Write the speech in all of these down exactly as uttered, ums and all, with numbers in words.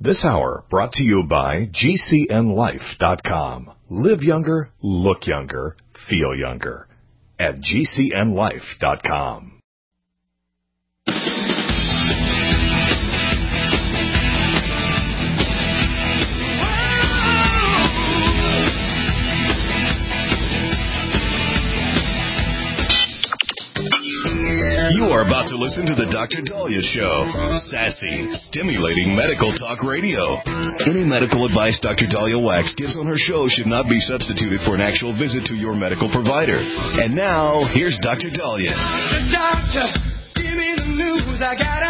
This hour brought to you by G C N life dot com. Live younger, look younger, feel younger at G C N life dot com. You are about to listen to the Doctor Dahlia Show. Sassy, stimulating medical talk radio. Any medical advice Doctor Dahlia Wax gives on her show should not be substituted for an actual visit to your medical provider. And now, here's Doctor Dahlia. The doctor, give me the news. I gotta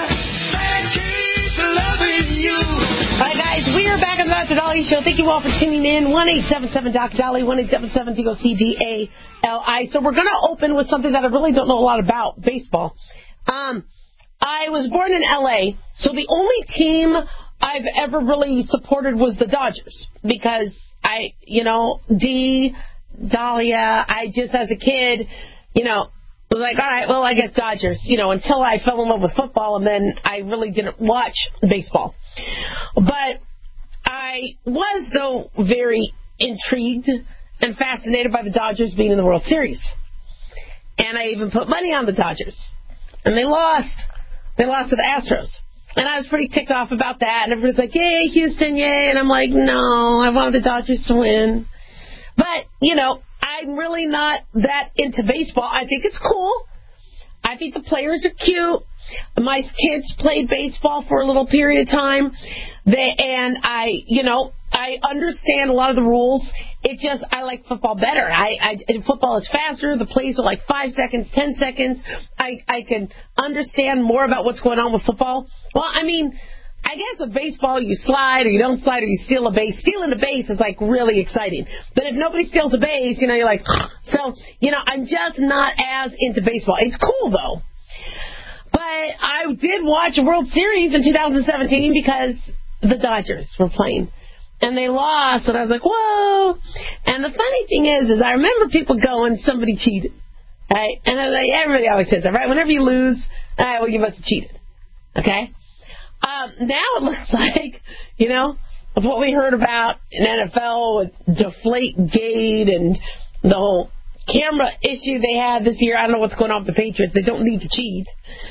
keep loving you. All right, guys, we are back on the Doctor Dahlia Show. Thank you all for tuning in. one eight seven seven Doctor Dahlia, one eight seven seven D O C D A L I. So we're going to open with something that I really don't know a lot about, baseball. Um, I was born in L A, so the only team I've ever really supported was the Dodgers because I, you know, D, Dahlia, I just, as a kid, you know, was like, all right, well, I guess Dodgers, you know, until I fell in love with football, and then I really didn't watch baseball. But I was, though, very intrigued and fascinated by the Dodgers being in the World Series. And I even put money on the Dodgers. And they lost. They lost to the Astros. And I was pretty ticked off about that. And everybody's like, yay, Houston, yay. And I'm like, no, I wanted the Dodgers to win. But, you know, I'm really not that into baseball. I think it's cool. I think the players are cute. My kids played baseball for a little period of time. They, and I, you know, I understand a lot of the rules. It just, I like football better. I, I football is faster. The plays are like five seconds, ten seconds. I, I can understand more about what's going on with football. Well, I mean, I guess with baseball, you slide or you don't slide or you steal a base. Stealing a base is like really exciting. But if nobody steals a base, you know, you're like, so, you know, I'm just not as into baseball. It's cool though. But I did watch a World Series in two thousand seventeen because the Dodgers were playing. And they lost, and I was like, whoa. And the funny thing is, is I remember people going, somebody cheated. Right? And I was like, everybody always says that, right? Whenever you lose, all right, well, you must have cheated. Okay? Um, now it looks like, you know, of what we heard about in N F L with Deflategate and the whole camera issue they had this year. I don't know what's going on with the Patriots. They don't need to cheat.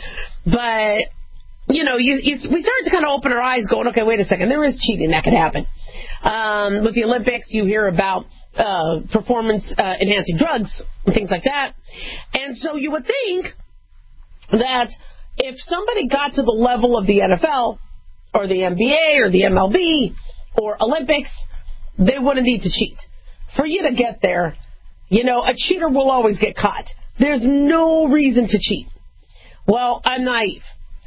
But, you know, you, you, we started to kind of open our eyes going, okay, wait a second, there is cheating that could happen. Um, with the Olympics, you hear about uh, performance-enhancing uh, drugs and things like that. And so you would think that if somebody got to the level of the N F L or the N B A or the M L B or Olympics, they wouldn't need to cheat. For you to get there, you know, a cheater will always get caught. There's no reason to cheat. Well, I'm naive.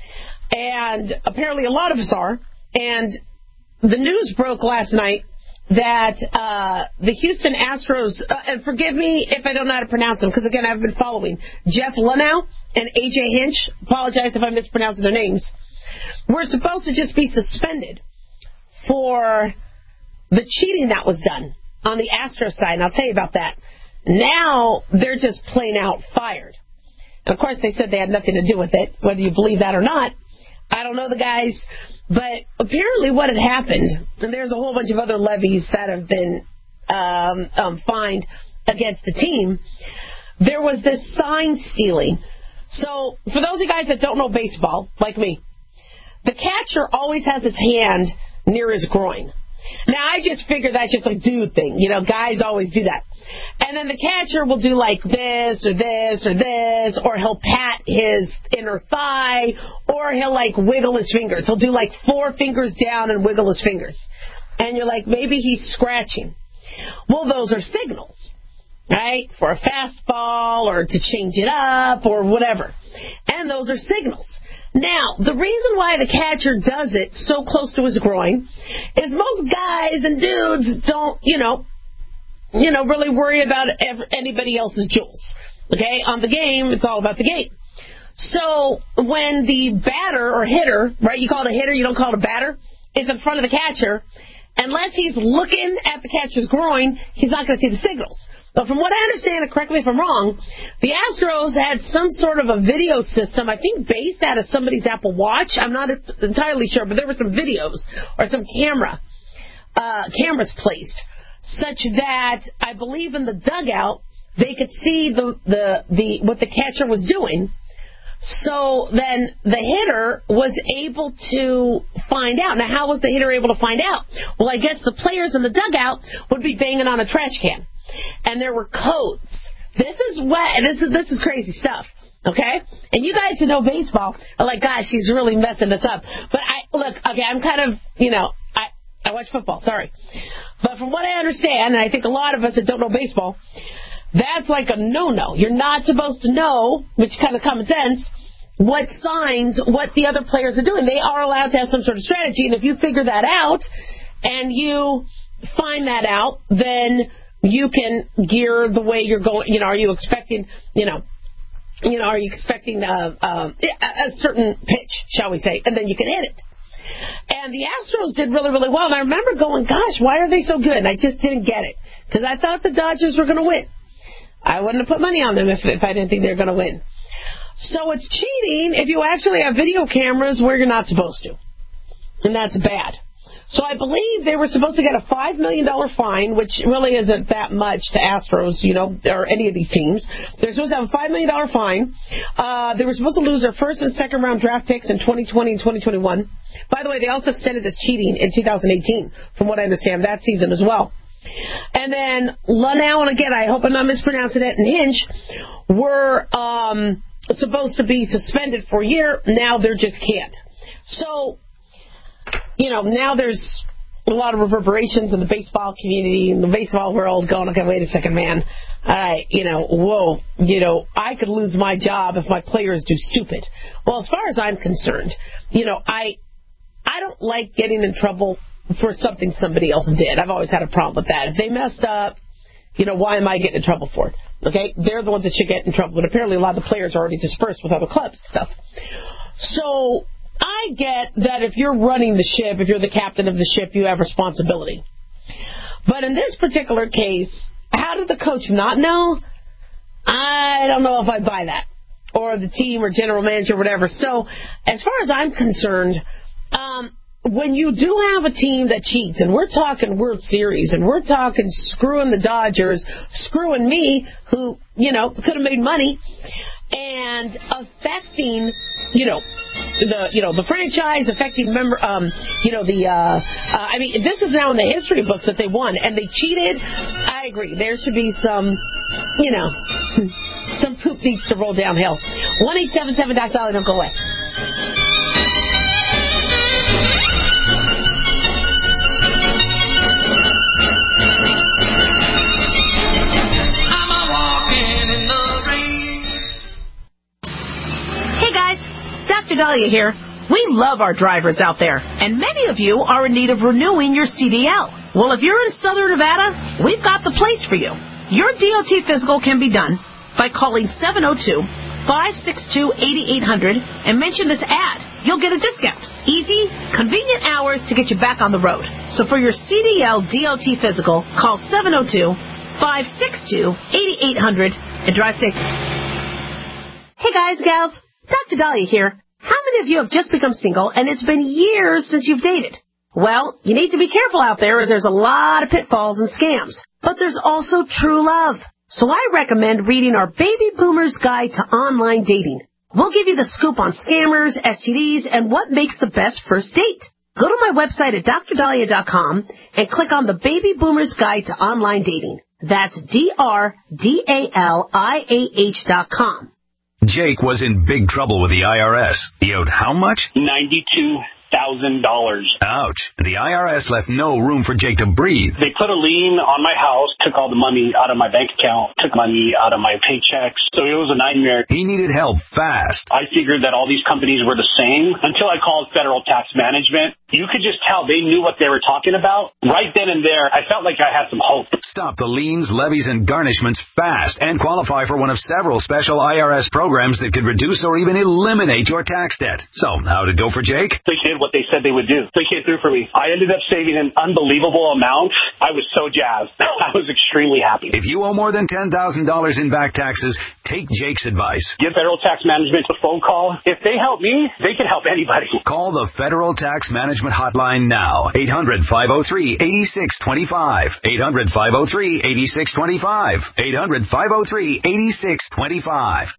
And apparently a lot of us are. And the news broke last night that uh, the Houston Astros, uh, and forgive me if I don't know how to pronounce them, because, again, I've been following, Jeff Luhnow and A J Hinch, apologize if I'm mispronouncing their names, were supposed to just be suspended for the cheating that was done on the Astros side, and I'll tell you about that. Now they're just plain out fired. And, of course, they said they had nothing to do with it, whether you believe that or not. I don't know the guys, but apparently what had happened, and there's a whole bunch of other levies that have been um, um, fined against the team, there was this sign stealing. So for those of you guys that don't know baseball, like me, the catcher always has his hand near his groin. Now, I just figure that's just a dude thing. You know, guys always do that. And then the catcher will do like this or this or this, or he'll pat his inner thigh, or he'll like wiggle his fingers. He'll do like four fingers down and wiggle his fingers. And you're like, maybe he's scratching. Well, those are signals, right? For a fastball or to change it up or whatever. And those are signals. Now, the reason why the catcher does it so close to his groin is most guys and dudes don't, you know, you know, really worry about ever, anybody else's jewels. Okay? On the game, it's all about the game. So when the batter or hitter, right, you call it a hitter, you don't call it a batter, is in front of the catcher, unless he's looking at the catcher's groin, he's not going to see the signals. But from what I understand, and correct me if I'm wrong, the Astros had some sort of a video system, I think based out of somebody's Apple Watch. I'm not entirely sure, but there were some videos or some camera uh, cameras placed, such that I believe in the dugout they could see the, the, the what the catcher was doing. So then the hitter was able to find out. Now, how was the hitter able to find out? Well, I guess the players in the dugout would be banging on a trash can. And there were codes. This is what this is this is crazy stuff. Okay? And you guys who know baseball are like, gosh, she's really messing this up. But I look, okay, I'm kind of, you know, I, I watch football, sorry. But from what I understand, and I think a lot of us that don't know baseball, that's like a no-no. You're not supposed to know, which kind of common sense, what signs, what the other players are doing. They are allowed to have some sort of strategy, and if you figure that out and you find that out, then you can gear the way you're going. You know, are you expecting, you know, you know, are you expecting a, a, a certain pitch, shall we say, and then you can hit it. And the Astros did really, really well. And I remember going, gosh, why are they so good? And I just didn't get it because I thought the Dodgers were going to win. I wouldn't have put money on them if, if I didn't think they were going to win. So it's cheating if you actually have video cameras where you're not supposed to. And that's bad. So I believe they were supposed to get a five million dollars fine, which really isn't that much to Astros, you know, or any of these teams. They're supposed to have a five million dollars fine. Uh, they were supposed to lose their first and second round draft picks in twenty twenty and twenty twenty-one. By the way, they also extended this cheating in two thousand eighteen, from what I understand, that season as well. And then Lunau, and again, I hope I'm not mispronouncing it, and Hinch were um, supposed to be suspended for a year. Now they just can't. So, you know, now there's a lot of reverberations in the baseball community, in the baseball world, going, okay, wait a second, man. All right, you know, whoa, you know, I could lose my job if my players do stupid. Well, as far as I'm concerned, you know, I I don't like getting in trouble for something somebody else did. I've always had a problem with that. If they messed up, you know, why am I getting in trouble for it? Okay, they're the ones that should get in trouble. But apparently a lot of the players are already dispersed with other clubs and stuff. So I get that if you're running the ship, if you're the captain of the ship, you have responsibility. But in this particular case, how did the coach not know? I don't know if I buy that. Or the team or general manager or whatever. So as far as I'm concerned, um, when you do have a team that cheats, and we're talking World Series, and we're talking screwing the Dodgers, screwing me, who, you know, could have made money, and affecting, you know, the, you know, the franchise, affecting member, um, you know, the, uh, uh, I mean, this is now in the history books that they won, and they cheated. I agree. There should be some, you know, some poop needs to roll downhill. one eight seven seven Doc Dolly, don't go away. Doctor Dahlia here. We love our drivers out there, and many of you are in need of renewing your C D L. Well, if you're in Southern Nevada, we've got the place for you. Your D O T physical can be done by calling seven oh two, five six two, eight eight hundred and mention this ad. You'll get a discount. Easy, convenient hours to get you back on the road. So for your C D L D O T physical, call seven oh two, five six two, eight eight hundred and drive safe. Hey guys, gals, Doctor Dahlia here. How many of you have just become single and it's been years since you've dated? Well, you need to be careful out there as there's a lot of pitfalls and scams. But there's also true love. So I recommend reading our Baby Boomer's Guide to Online Dating. We'll give you the scoop on scammers, S T Ds, and what makes the best first date. Go to my website at D R Dahlia dot com and click on the Baby Boomer's Guide to Online Dating. That's D R D A L I A H dot com. Jake was in big trouble with the I R S. He owed how much? ninety-two thousand dollars. Ouch. The I R S left no room for Jake to breathe. They put a lien on my house, took all the money out of my bank account, took money out of my paychecks. So it was a nightmare. He needed help fast. I figured that all these companies were the same until I called Federal Tax Management. You could just tell they knew what they were talking about. Right then and there, I felt like I had some hope. Stop the liens, levies, and garnishments fast and qualify for one of several special I R S programs that could reduce or even eliminate your tax debt. So, how'd it go for Jake? They gave did what they said they would do. They came through for me. I ended up saving an unbelievable amount. I was so jazzed. I was extremely happy. If you owe more than ten thousand dollars in back taxes, take Jake's advice. Give Federal Tax Management a phone call. If they help me, they can help anybody. Call the Federal Tax Management Hotline now. eight hundred, five oh three, eight six two five. eight hundred, five oh three, eight six two five. eight hundred, five oh three, eight six two five.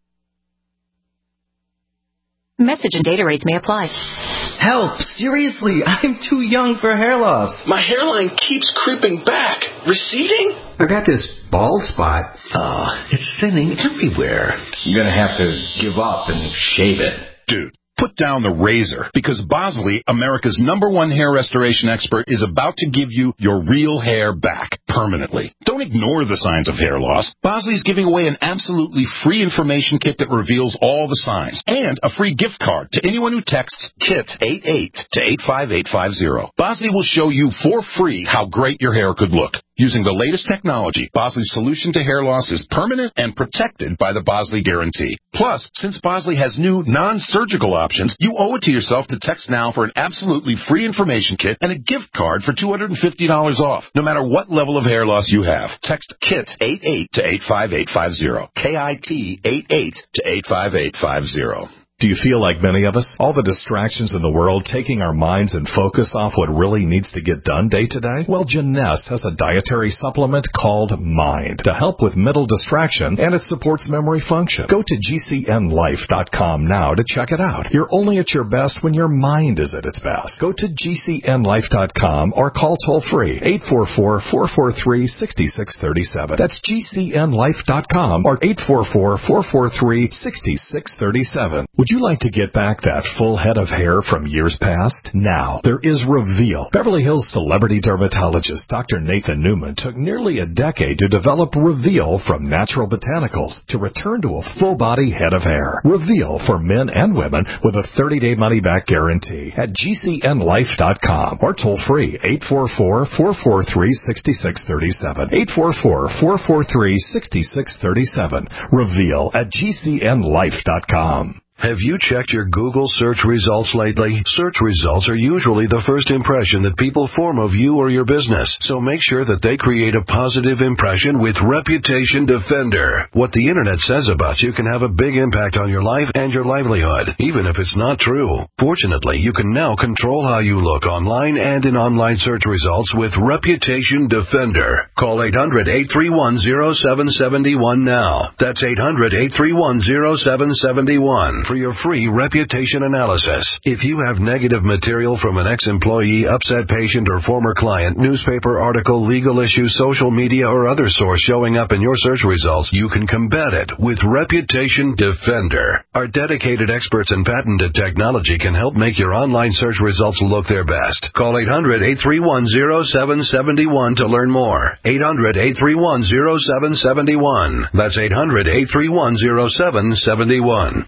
Message and data rates may apply. Help! Seriously, I'm too young for hair loss. My hairline keeps creeping back. Receding? I got this bald spot. Oh, it's thinning everywhere. You're gonna have to give up and shave it. Dude, put down the razor, because Bosley, America's number one hair restoration expert, is about to give you your real hair back permanently. Don't ignore the signs of hair loss. Bosley is giving away an absolutely free information kit that reveals all the signs, and a free gift card to anyone who texts KIT eighty-eight to eight five eight five zero. Bosley will show you for free how great your hair could look. Using the latest technology, Bosley's solution to hair loss is permanent and protected by the Bosley Guarantee. Plus, since Bosley has new non-surgical options, you owe it to yourself to text now for an absolutely free information kit and a gift card for two hundred fifty dollars off, no matter what level of hair loss you have. Text KIT eighty-eight to eight five eight five zero. K I T eighty-eight to eight five eight five zero. Do you feel like many of us? All the distractions in the world taking our minds and focus off what really needs to get done day to day? Well, Jeunesse has a dietary supplement called Mind to help with mental distraction, and it supports memory function. Go to G C N life dot com now to check it out. You're only at your best when your mind is at its best. Go to G C N life dot com or call toll-free eight four four, four four three, six six three seven. That's G C N life dot com or eight four four, four four three, six six three seven. Would you like to get back that full head of hair from years past? Now, there is Reveal. Beverly Hills celebrity dermatologist Doctor Nathan Newman took nearly a decade to develop Reveal from natural botanicals to return to a full-body head of hair. Reveal for men and women with a thirty-day money-back guarantee at G C N life dot com or toll-free eight four four, four four three, six six three seven. eight four four, four four three, six six three seven. Reveal at G C N life dot com. Have you checked your Google search results lately? Search results are usually the first impression that people form of you or your business, so make sure that they create a positive impression with Reputation Defender. What the internet says about you can have a big impact on your life and your livelihood, even if it's not true. Fortunately, you can now control how you look online and in online search results with Reputation Defender. Call eight hundred, eight three one, zero seven seven one now. That's eight hundred, eight three one, zero seven seven one. For your free reputation analysis. If you have negative material from an ex-employee, upset patient, or former client, newspaper article, legal issue, social media, or other source showing up in your search results, you can combat it with Reputation Defender. Our dedicated experts and patented technology can help make your online search results look their best. Call eight hundred, eight three one, zero seven seven one to learn more. eight hundred, eight three one, zero seven seven one. That's eight hundred, eight three one, zero seven seven one.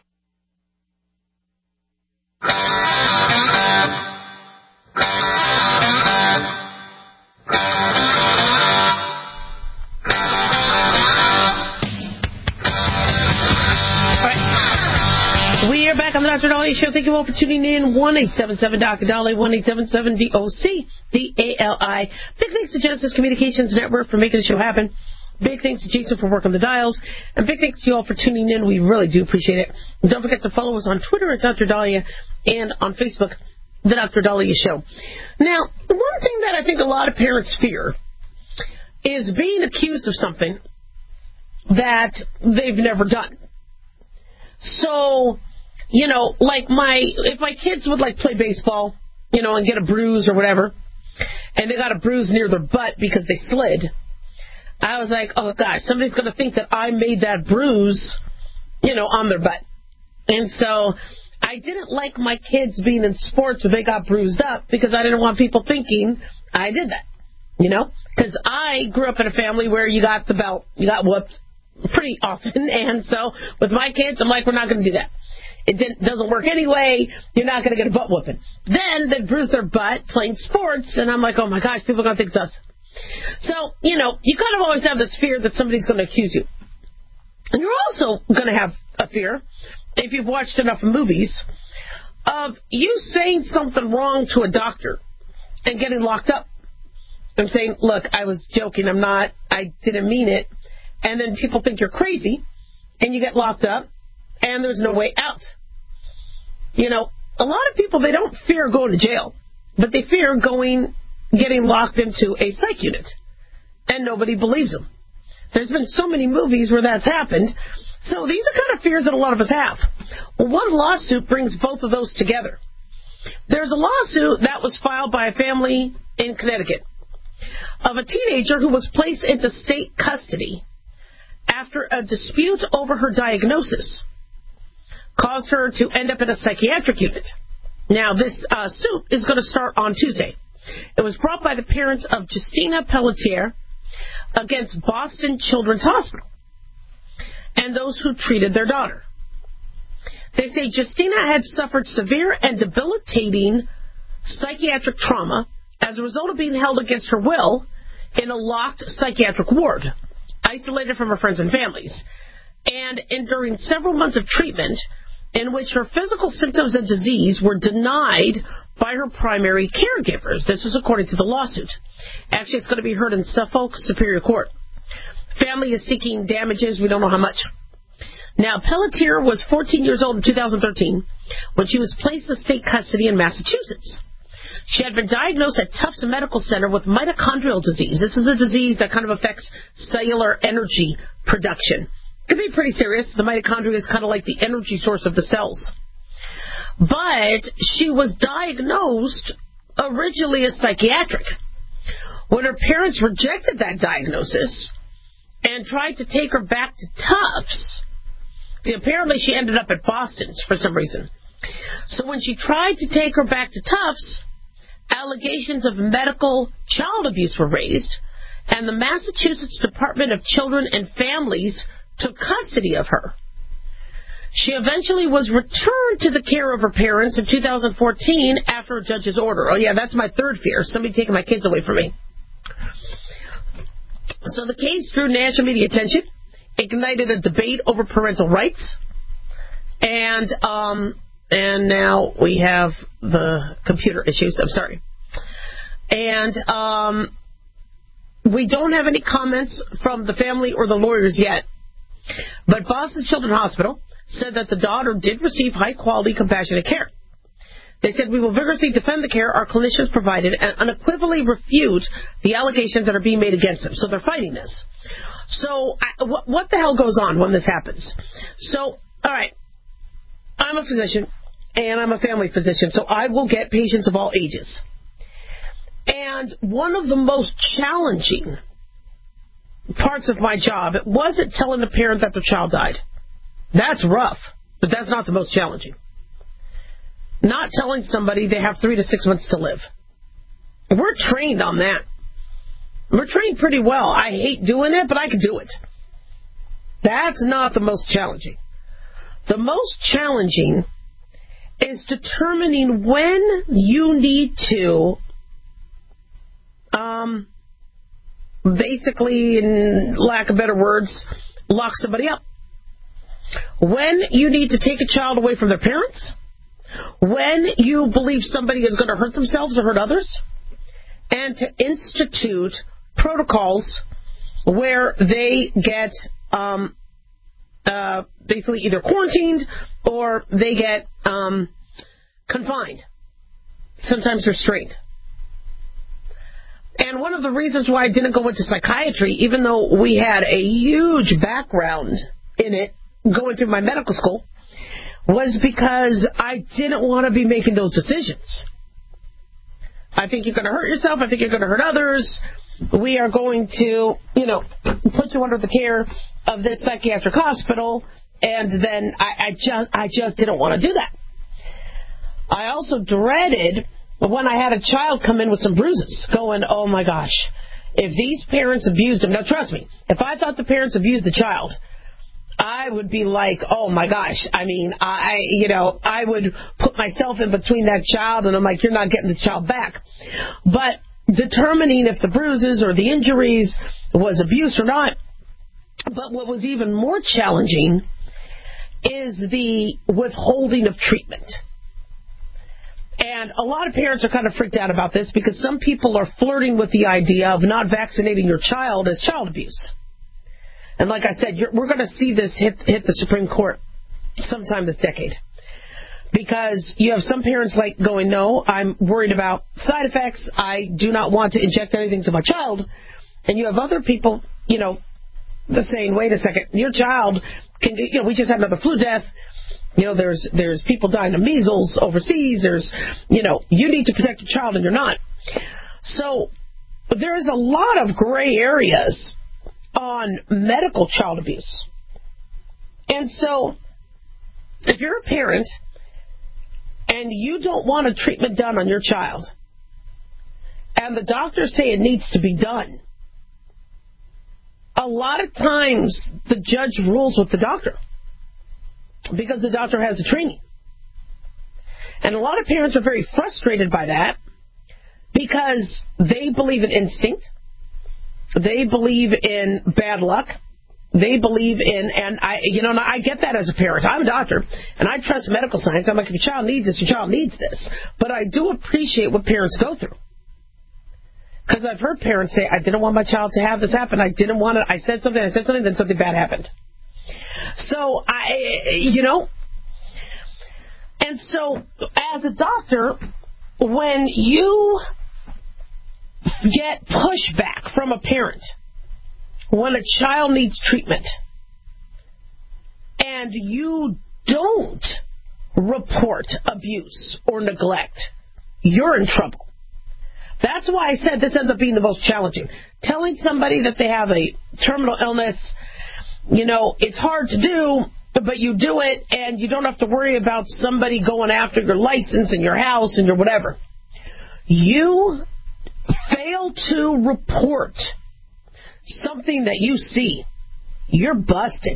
On the Doctor Dolly Show. Thank you all for tuning in. one eight seven seven Doctor Dolly, one eight seven seven D O C D A L I. Big thanks to Genesis Communications Network for making the show happen. Big thanks to Jason for working the dials. And big thanks to you all for tuning in. We really do appreciate it. And don't forget to follow us on Twitter at Doctor Dahlia and on Facebook, The Doctor Dahlia Show. Now, the one thing that I think a lot of parents fear is being accused of something that they've never done. So, you know, like my, if my kids would like play baseball, you know, and get a bruise or whatever, and they got a bruise near their butt because they slid, I was like, oh gosh, somebody's going to think that I made that bruise, you know, on their butt. And so I didn't like my kids being in sports where they got bruised up because I didn't want people thinking I did that, you know, because I grew up in a family where you got the belt, you got whooped pretty often. And so with my kids, I'm like, we're not going to do that. It didn't, doesn't work anyway. You're not going to get a butt whooping. Then they bruise their butt playing sports, and I'm like, oh my gosh, people are going to think it's us. So, you know, you kind of always have this fear that somebody's going to accuse you. And you're also going to have a fear, if you've watched enough movies, of you saying something wrong to a doctor and getting locked up. I'm saying, look, I was joking, I'm not, I didn't mean it. And then people think you're crazy, and you get locked up, and there's no way out. You know, a lot of people, they don't fear going to jail, but they fear going, getting locked into a psych unit, and nobody believes them. There's been so many movies where that's happened. So these are kind of fears that a lot of us have. Well, one lawsuit brings both of those together. There's a lawsuit that was filed by a family in Connecticut of a teenager who was placed into state custody after a dispute over her diagnosis caused her to end up in a psychiatric unit. Now, this uh, suit is going to start on Tuesday. It was brought by the parents of Justina Pelletier against Boston Children's Hospital and those who treated their daughter. They say Justina had suffered severe and debilitating psychiatric trauma as a result of being held against her will in a locked psychiatric ward, isolated from her friends and families, and enduring several months of treatment in which her physical symptoms and disease were denied by her primary caregivers. This is according to the lawsuit. Actually, it's going to be heard in Suffolk Superior Court. Family is seeking damages. We don't know how much. Now, Pelletier was fourteen years old in two thousand thirteen when she was placed in state custody in Massachusetts. She had been diagnosed at Tufts Medical Center with mitochondrial disease. This is a disease that kind of affects cellular energy production. It can be pretty serious. The mitochondria is kind of like the energy source of the cells. But she was diagnosed originally as psychiatric. When her parents rejected that diagnosis and tried to take her back to Tufts, see, apparently she ended up at Boston's for some reason. So when she tried to take her back to Tufts, allegations of medical child abuse were raised, and the Massachusetts Department of Children and Families took custody of her. She eventually was returned to the care of her parents in two thousand fourteen after a judge's order. Oh, yeah, that's my third fear, somebody taking my kids away from me. So the case drew national media attention, ignited a debate over parental rights, and um, and now we have the computer issues. I'm sorry. And um, we don't have any comments from the family or the lawyers yet. But Boston Children's Hospital said that the daughter did receive high-quality, compassionate care. They said, we will vigorously defend the care our clinicians provided and unequivocally refute the allegations that are being made against them. So they're fighting this. So I, what, what the hell goes on when this happens? So, all right, I'm a physician, and I'm a family physician, so I will get patients of all ages. And one of the most challenging parts of my job, it wasn't telling the parent that their child died. That's rough, but that's not the most challenging. Not telling somebody they have three to six months to live. We're trained on that. We're trained pretty well. I hate doing it, but I can do it. That's not the most challenging. The most challenging is determining when you need to um, basically, in lack of better words, lock somebody up. When you need to take a child away from their parents, when you believe somebody is going to hurt themselves or hurt others, and to institute protocols where they get um, uh, basically either quarantined or they get um, confined, sometimes restrained. And one of the reasons why I didn't go into psychiatry, even though we had a huge background in it going through my medical school, was because I didn't want to be making those decisions. I think you're going to hurt yourself. I think you're going to hurt others. We are going to, you know, put you under the care of this psychiatric hospital, and then I, I just, I just didn't want to do that. I also dreaded when I had a child come in with some bruises, going, oh my gosh, if these parents abused him. Now trust me, if I thought the parents abused the child, I would be like, oh my gosh, I mean, I, you know, I would put myself in between that child, and I'm like, you're not getting this child back. But determining if the bruises or the injuries was abuse or not. But what was even more challenging is the withholding of treatment. And a lot of parents are kind of freaked out about this because some people are flirting with the idea of not vaccinating your child as child abuse. And like I said, you're, we're going to see this hit, hit the Supreme Court sometime this decade. Because you have some parents like going, no, I'm worried about side effects. I do not want to inject anything to my child. And you have other people, you know, saying, wait a second, your child can, you know, we just had another flu death. You know, there's there's people dying of measles overseas. There's, you know, you need to protect your child and you're not. So there's a lot of gray areas on medical child abuse. And so if you're a parent and you don't want a treatment done on your child, and the doctors say it needs to be done, a lot of times the judge rules with the doctor because the doctor has the training. And a lot of parents are very frustrated by that because they believe in instinct. They believe in bad luck. They believe in, and I, you know, I get that as a parent. I'm a doctor, and I trust medical science. I'm like, if your child needs this, your child needs this. But I do appreciate what parents go through. Because I've heard parents say, I didn't want my child to have this happen. I didn't want it. I said something, I said something, then something bad happened. So, I, you know, and so as a doctor, when you get pushback from a parent, when a child needs treatment, and you don't report abuse or neglect, you're in trouble. That's why I said this ends up being the most challenging. Telling somebody that they have a terminal illness, you know, it's hard to do, but you do it, and you don't have to worry about somebody going after your license and your house and your whatever. You fail to report something that you see, you're busted.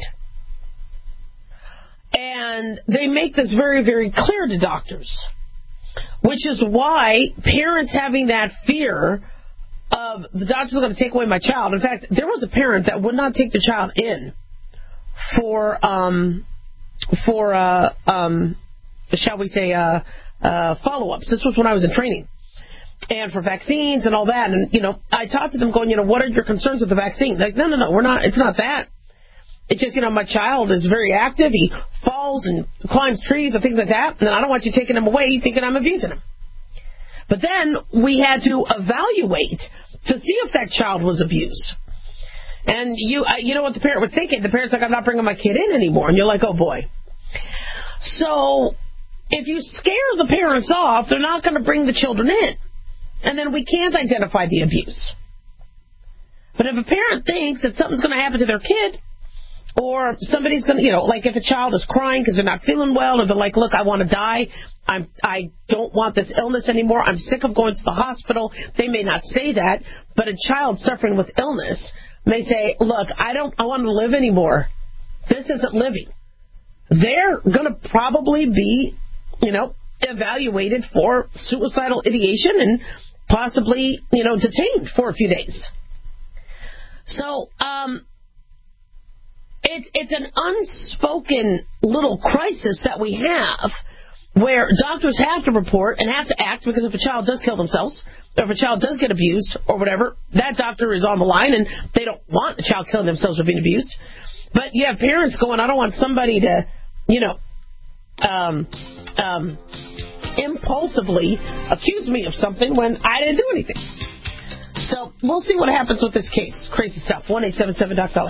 And they make this very, very clear to doctors, which is why parents having that fear of the doctor's going to take away my child. In fact, there was a parent that would not take the child in for, um, for uh, um, shall we say, uh, uh, follow-ups. This was when I was in training. And for vaccines and all that. And, you know, I talked to them going, you know, what are your concerns with the vaccine? Like, no, no, no, we're not, it's not that. It's just, you know, my child is very active. He falls and climbs trees and things like that. And I don't want you taking him away thinking I'm abusing him. But then we had to evaluate to see if that child was abused. And you, uh, you know what the parent was thinking? The parent's like, I'm not bringing my kid in anymore. And you're like, oh, boy. So if you scare the parents off, they're not going to bring the children in. And then we can't identify the abuse. But if a parent thinks that something's going to happen to their kid, or somebody's going to, you know, like if a child is crying because they're not feeling well, or they're like, look, I want to die. I'm, I don't want this illness anymore. I'm sick of going to the hospital. They may not say that, but a child suffering with illness may say, look, I don't, I want to live anymore. This isn't living. They're going to probably be, you know, evaluated for suicidal ideation and possibly, you know, detained for a few days. So, um, it, it's an unspoken little crisis that we have where doctors have to report and have to act, because if a child does kill themselves, or if a child does get abused or whatever, that doctor is on the line and they don't want a child killing themselves or being abused. But you have parents going, I don't want somebody to, you know, um, um, impulsively accuse me of something when I didn't do anything. So we'll see what happens with this case. Crazy stuff. one eight seven seven Doc Dolly.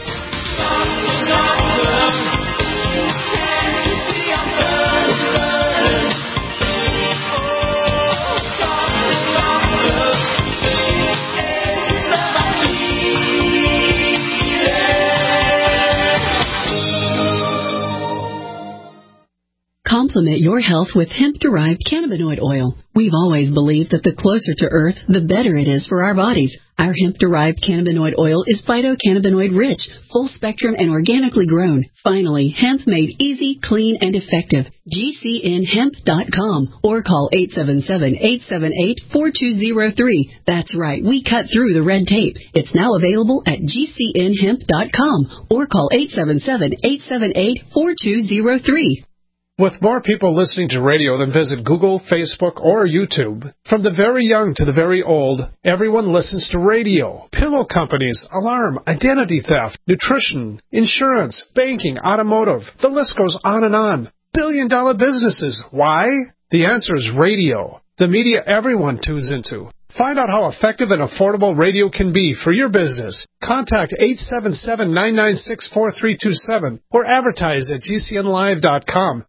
Complement your health with hemp-derived cannabinoid oil. We've always believed that the closer to Earth, the better it is for our bodies. Our hemp-derived cannabinoid oil is phytocannabinoid-rich, full-spectrum, and organically grown. Finally, hemp made easy, clean, and effective. G C N hemp dot com or call eight seven seven, eight seven eight, four two zero three. That's right, we cut through the red tape. It's now available at G C N hemp dot com or call eight seven seven, eight seven eight, four two zero three. With more people listening to radio than visit Google, Facebook, or YouTube, from the very young to the very old, everyone listens to radio. Pillow companies, alarm, identity theft, nutrition, insurance, banking, automotive. The list goes on and on. Billion dollar businesses. Why? The answer is radio. The media everyone tunes into. Find out how effective and affordable radio can be for your business. Contact eight seven seven, nine nine six, four three two seven or advertise at G C N live dot com.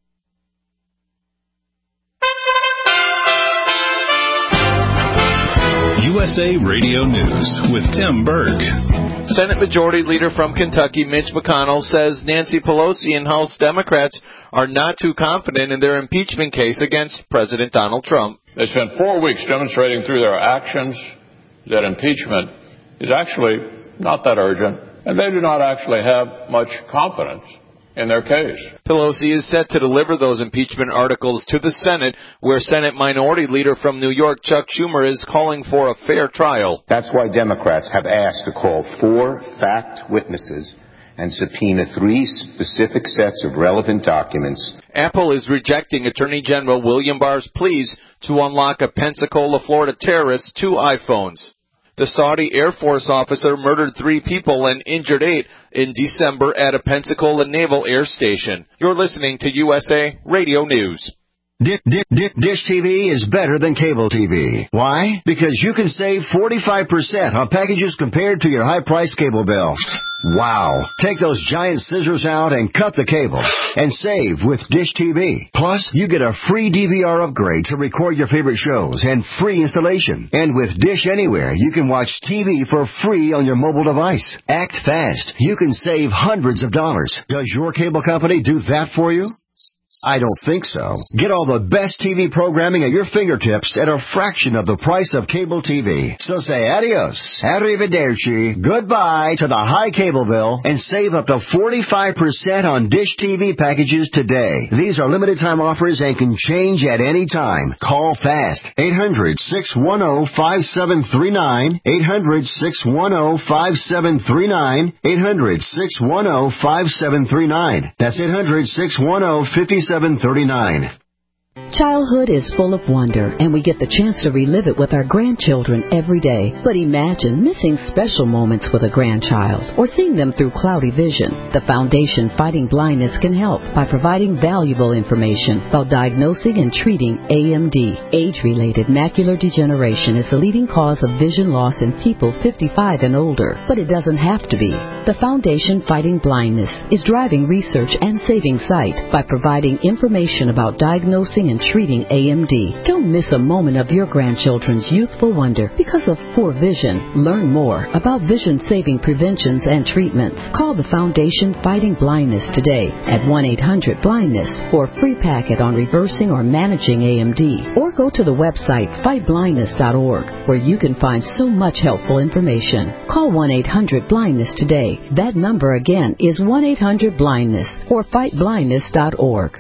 U S A Radio News with Tim Berg. Senate Majority Leader from Kentucky, Mitch McConnell, says Nancy Pelosi and House Democrats are not too confident in their impeachment case against President Donald Trump. They spent four weeks demonstrating through their actions that impeachment is actually not that urgent, and they do not actually have much confidence in their case. Pelosi is set to deliver those impeachment articles to the Senate, where Senate Minority Leader from New York, Chuck Schumer, is calling for a fair trial. That's why Democrats have asked to call four fact witnesses and subpoena three specific sets of relevant documents. Apple is rejecting Attorney General William Barr's pleas to unlock a Pensacola, Florida terrorist's two iPhones. The Saudi Air Force officer murdered three people and injured eight in December at a Pensacola Naval Air Station. You're listening to U S A Radio News. Dish, Dish, Dish T V is better than cable T V. Why? Because you can save forty-five percent on packages compared to your high-priced cable bill. Wow. Take those giant scissors out and cut the cable and save with Dish T V. Plus, you get a free D V R upgrade to record your favorite shows and free installation. And with Dish Anywhere, you can watch T V for free on your mobile device. Act fast. You can save hundreds of dollars. Does your cable company do that for you? I don't think so. Get all the best T V programming at your fingertips at a fraction of the price of cable T V. So say adios, arrivederci, goodbye to the high cable bill and save up to forty-five percent on Dish T V packages today. These are limited time offers and can change at any time. Call fast. eight hundred, six one zero, five seven three nine. eight hundred, six one zero, five seven three nine. eight hundred, six one zero, five seven three nine. That's eight hundred, six one zero, five seven three nine. Childhood is full of wonder, and we get the chance to relive it with our grandchildren every day. But imagine missing special moments with a grandchild or seeing them through cloudy vision. The Foundation Fighting Blindness can help by providing valuable information about diagnosing and treating A M D. Age-related macular degeneration is the leading cause of vision loss in people fifty-five and older, but it doesn't have to be. The Foundation Fighting Blindness is driving research and saving sight by providing information about diagnosing and treating A M D. Don't miss a moment of your grandchildren's youthful wonder because of poor vision. Learn more about vision-saving preventions and treatments. Call the Foundation Fighting Blindness today at one eight hundred blindness for a free packet on reversing or managing A M D. Or go to the website fight blindness dot org where you can find so much helpful information. Call one eight hundred blindness today. That number again is one eight hundred blindness or fight blindness dot org.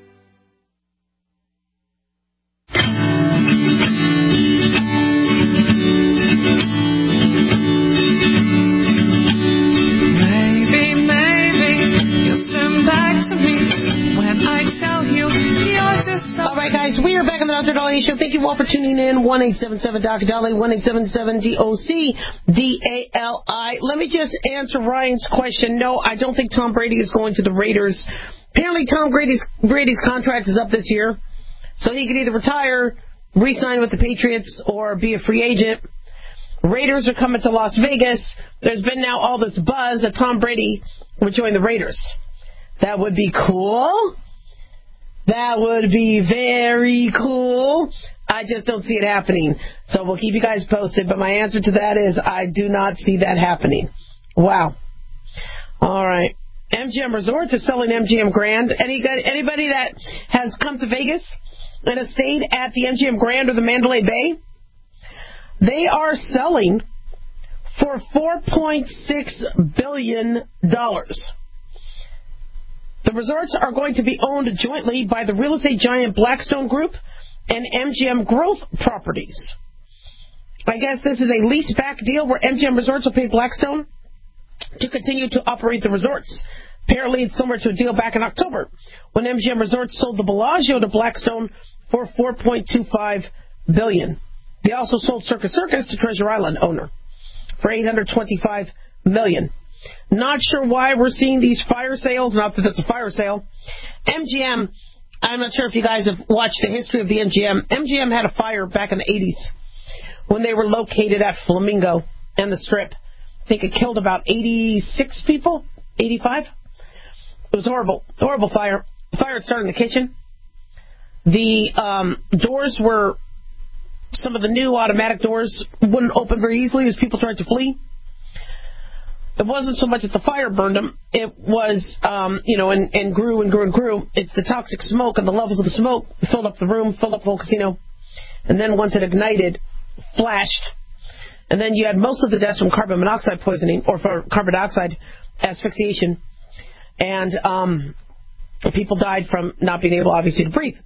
All right, guys, we are back on the Doctor Dolly Show. Thank you all for tuning in. one eight seven seven D O C Dolly, one eight seven seven D O C D A L I. Let me just answer Ryan's question. No, I don't think Tom Brady is going to the Raiders. Apparently, Tom Brady's, Brady's contract is up this year, so he could either retire, re-sign with the Patriots, or be a free agent. Raiders are coming to Las Vegas. There's been now all this buzz that Tom Brady would join the Raiders. That would be cool. That would be very cool. I just don't see it happening. So we'll keep you guys posted. But my answer to that is I do not see that happening. Wow. All right. M G M Resorts is selling M G M Grand. Any Anybody that has come to Vegas and has stayed at the M G M Grand or the Mandalay Bay, they are selling for four point six billion dollars. The resorts are going to be owned jointly by the real estate giant Blackstone Group and M G M Growth Properties. I guess this is a lease-back deal where M G M Resorts will pay Blackstone to continue to operate the resorts. Apparently, it's similar to a deal back in October when M G M Resorts sold the Bellagio to Blackstone for four point two five billion dollars. They also sold Circus Circus to Treasure Island owner for eight hundred twenty-five million dollars. Not sure why we're seeing these fire sales. Not that it's a fire sale. M G M, I'm not sure if you guys have watched the history of the M G M. M G M had a fire back in the eighties when they were located at Flamingo and the Strip. I think it killed about eighty-six people, eighty-five. It was horrible, horrible fire. The fire had started in the kitchen. The um, doors were, some of the new automatic doors wouldn't open very easily as people tried to flee. It wasn't so much that the fire burned them. It was, um, you know, and, and grew and grew and grew. It's the toxic smoke and the levels of the smoke filled up the room, filled up the whole casino. And then once it ignited, flashed. And then you had most of the deaths from carbon monoxide poisoning or for carbon dioxide asphyxiation. And um, people died from not being able, obviously, to breathe.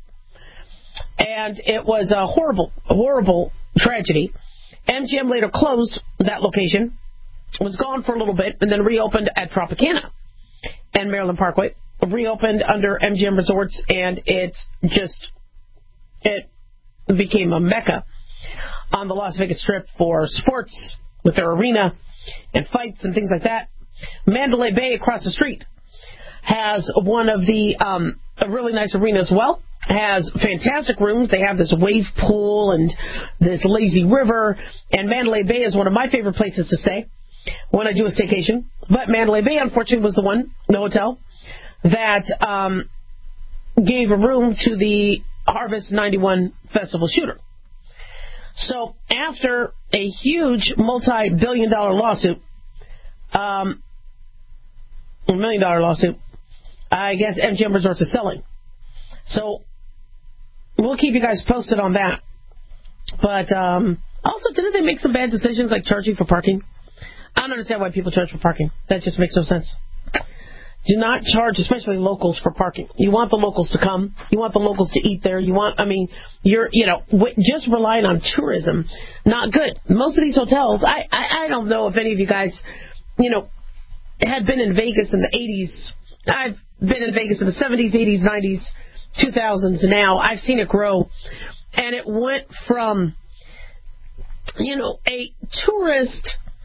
And it was a horrible, horrible tragedy. M G M later closed that location, was gone for a little bit, and then reopened at Tropicana and Maryland Parkway. Reopened under M G M Resorts, and it just, it became a mecca on the Las Vegas Strip for sports with their arena and fights and things like that. Mandalay Bay across the street has one of the, um, a really nice arena as well. Has fantastic rooms. They have this wave pool and this lazy river. And Mandalay Bay is one of my favorite places to stay when I do a staycation. But Mandalay Bay, unfortunately, was the one, the hotel, that um, gave a room to the Harvest ninety-one Festival shooter. So after a huge multi-billion dollar lawsuit, um, a million dollar lawsuit, I guess M G M Resorts is selling. So we'll keep you guys posted on that. But um, also, didn't they make some bad decisions like charging for parking? I don't understand why people charge for parking. That just makes no sense. Do not charge, especially locals, for parking. You want the locals to come. You want the locals to eat there. You want, I mean, you're, you know, just relying on tourism, not good. Most of these hotels, I, I, I don't know if any of you guys, you know, had been in Vegas in the eighties. I've been in Vegas in the seventies, eighties, nineties, two thousands now. I've seen it grow. And it went from, you know, a tourist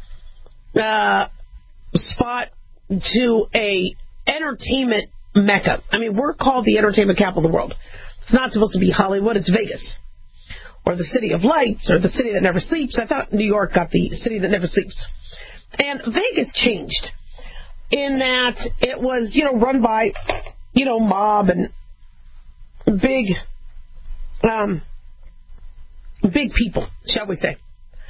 uh, spot to a entertainment mecca. I mean, we're called the entertainment capital of the world. It's not supposed to be Hollywood, it's Vegas. Or the city of lights, or the city that never sleeps. I thought New York got the city that never sleeps. And Vegas changed in that it was, you know, run by, you know, mob and big, um, big people, shall we say.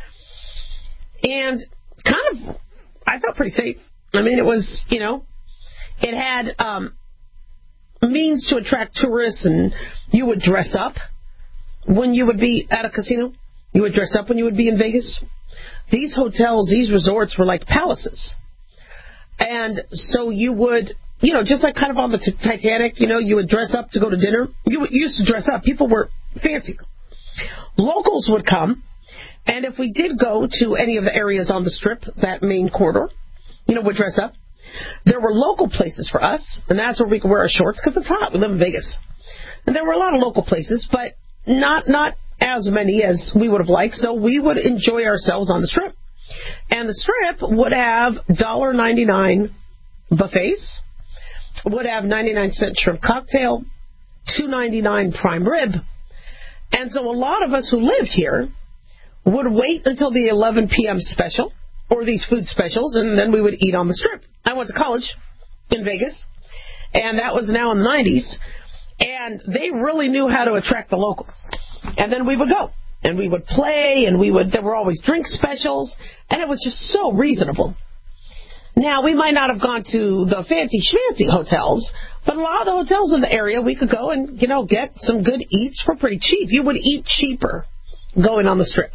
And kind of, I felt pretty safe. I mean, it was, you know, it had um, means to attract tourists, and you would dress up when you would be at a casino. You would dress up when you would be in Vegas. These hotels, these resorts were like palaces. And so you would, you know, just like kind of on the t- Titanic, you know, you would dress up to go to dinner. You, would, you used to dress up. People were fancy. Locals would come, and if we did go to any of the areas on the Strip, that main corridor, you know, would dress up. There were local places for us, and that's where we could wear our shorts because it's hot. We live in Vegas. And there were a lot of local places, but not not as many as we would have liked, so we would enjoy ourselves on the Strip. And the Strip would have one dollar ninety-nine buffets, would have ninety-nine cent shrimp cocktail, two ninety-nine prime rib. And so a lot of us who lived here would wait until the eleven p.m. special, or these food specials, and then we would eat on the Strip. I went to college in Vegas, and that was now in the nineties, and they really knew how to attract the locals. And then we would go, and we would play, and we would, there were always drink specials, and it was just so reasonable. Now, we might not have gone to the fancy schmancy hotels, but a lot of the hotels in the area, we could go and, you know, get some good eats for pretty cheap. You would eat cheaper going on the Strip.